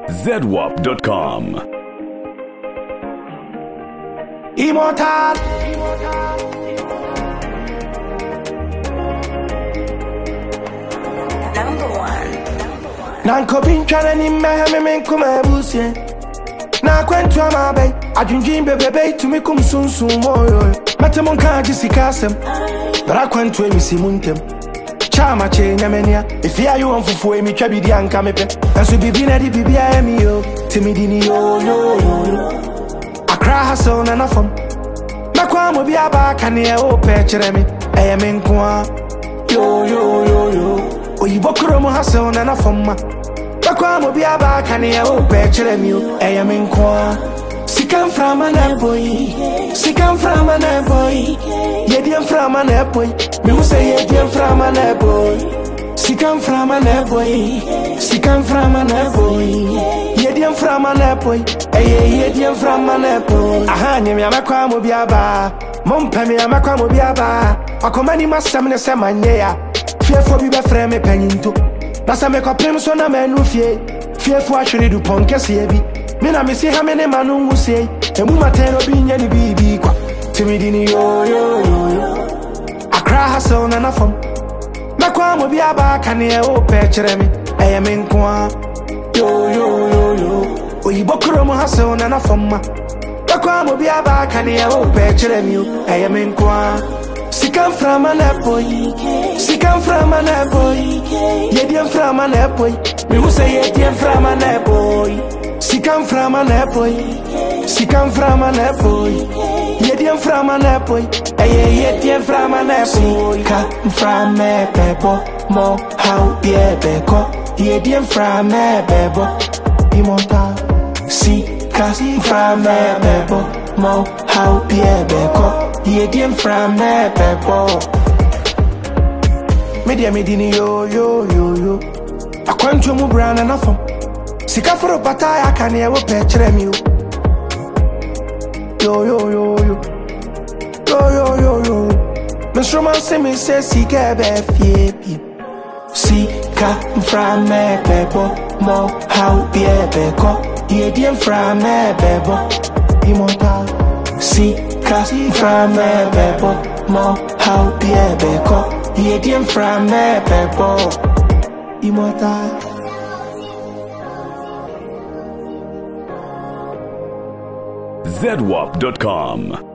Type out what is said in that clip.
ZWAP.com. Immortal. Number one. Nanko bin tryna ni me men kuma busie. Na kwentu amabe, adwindwin bebebe tumi kum sunsun moyo. Matemon ka jisika asem. Bra kwentu emisi muntem. Chama che nyamenia, ifia you onfufu emi twa bidi anka mepe. Enso bibi na di bibi a emi yo, timidi ni yo yo. Akra hustle na nafam. Makwa mo bi aba kane e o pe kire mi. Eye me nkoa. Yo. Oyibo kuro mo hustle na nafam ma. Makwa mo bi aba kane e o pe kire mi. Eye me nkoa. Sikam from an boy. Sikam from an boy. Yediam from an boy. Me who say yediam from an boy. Sikam from an boy. Sikam from an boy. Yediam from an boy. Yediam from an boy. Aha, nyemi amakwa mo biaba. Mompa me amakwa mo biaba. Akomani masam ne semanye ya. Fearful be frame me peninto. Nasa me kopem so na menu fie. Fearful ashiri du ponkesi ebi. Mina misi hamene manu musei. Emu mateno binya ni bibi kwa. Timidi ni yo. Akra hustle na nafam. Makwa mo biaba kane e o pe kire mi. Eye me nkoa. Yo. Oyibo kuro mo hustle na nafam ma. Makwa mo biaba kane e o pe kire mi. Eye me nkoa. Sikam from an boy. Sikam from an boy. Yediam from an boy. Me who say yediam from an boy. Sikam from an boy. Sikam from an boy. Yediam from an boy. Yediam from an boy. Come from a pebble. Mo how be a beko. Yediam from a pebble. Immortal. Sikam from a pebble. Mo how be a beko. Yediam from a pebble. Media medini yo. Akwantu mu brana nafam. Sika for a bataya can you pe kire mi yo. Mr. Man say me say sika be fie. Sika from me bebo mo how be a beko. Yediam from me bebo. Immortal. Sika from me bebo mo how be a beko. Yediam from me bebo. Immortal. ZWAP.com.